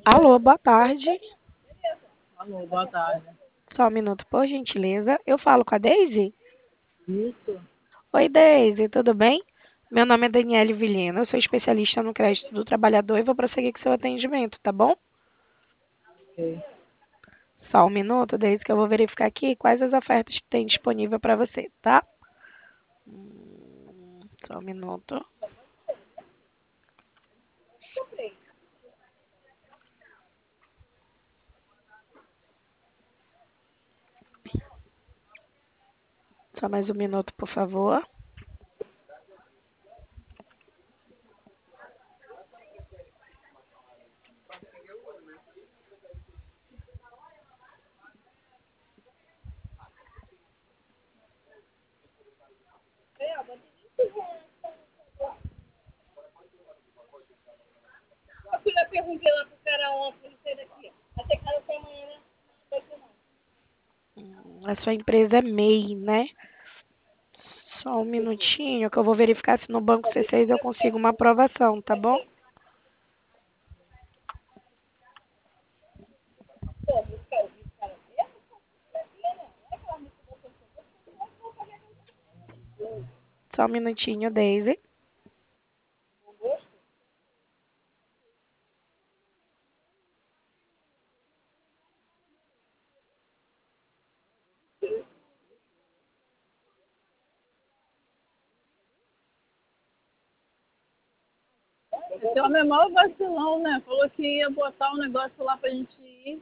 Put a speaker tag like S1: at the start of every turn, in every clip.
S1: Alô, boa tarde.
S2: Alô, boa tarde.
S1: Só um minuto, por gentileza. Eu falo com a Deise?
S2: Isso?
S1: Oi, Deise, tudo bem? Meu nome é Daniele Vilhena, eu sou especialista no crédito do trabalhador e vou prosseguir com seu atendimento, tá bom?
S2: Ok.
S1: Só um minuto, Deise, que eu vou verificar aqui quais as ofertas que tem disponível para você, tá? Só um minuto. Só mais um minuto, por favor.
S2: Eu fui lá perguntei lá pro cara ontem, não sei daqui. Até cara foi amanhã, né?
S1: A sua empresa é MEI, né? Só um minutinho que eu vou verificar se no Banco C6 eu consigo uma aprovação, tá bom? Só um minutinho, Daisy.
S2: Esse homem é maior vacilão, né? Falou que ia botar um negócio lá pra gente ir.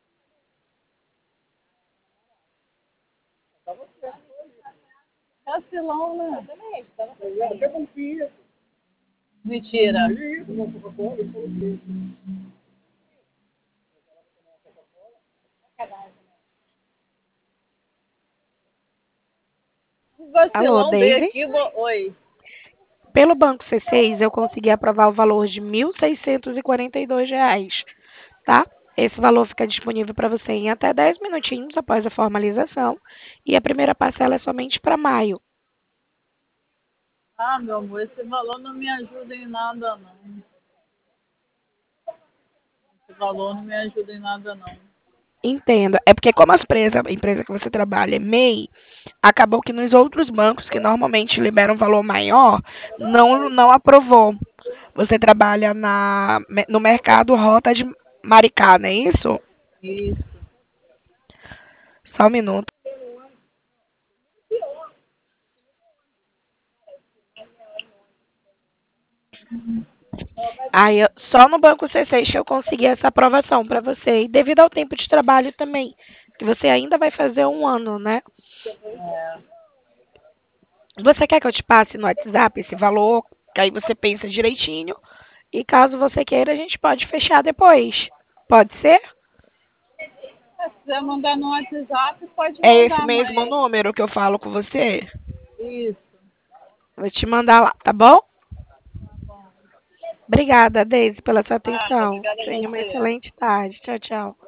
S2: Vacilão, né? Até confia. Mentira. O
S1: Alô,
S2: vacilão veio
S1: Daisy?
S2: aqui. Oi.
S1: Pelo Banco C6, eu consegui aprovar o valor de R$ 1.642, tá? Esse valor fica disponível para você em até 10 minutinhos após a formalização. E a primeira parcela é somente para maio.
S2: Ah, meu amor, esse valor não me ajuda em nada, não. Esse valor não me ajuda em nada, não.
S1: Entenda. É porque como a empresa que você trabalha é MEI, acabou que nos outros bancos, que normalmente liberam um valor maior, não aprovou. Você trabalha no mercado Rota de Maricá, não é isso?
S2: Isso.
S1: Só um minuto. Aí, só no Banco C6 que eu consegui essa aprovação para você. E devido ao tempo de trabalho também, que você ainda vai fazer um ano, né?
S2: É.
S1: Você quer que eu te passe no WhatsApp esse valor? Que aí você pensa direitinho. E caso você queira, a gente pode fechar depois. Pode ser?
S2: Se quiser mandar no WhatsApp, pode
S1: É esse
S2: mandar,
S1: mesmo
S2: mas.
S1: número que eu falo com você?
S2: Isso.
S1: Vou te mandar lá, tá bom?
S2: Tá bom.
S1: Obrigada, Deise, pela sua
S2: Ah,
S1: atenção.
S2: obrigada a
S1: Tenha uma
S2: você.
S1: excelente tarde. Tchau, tchau.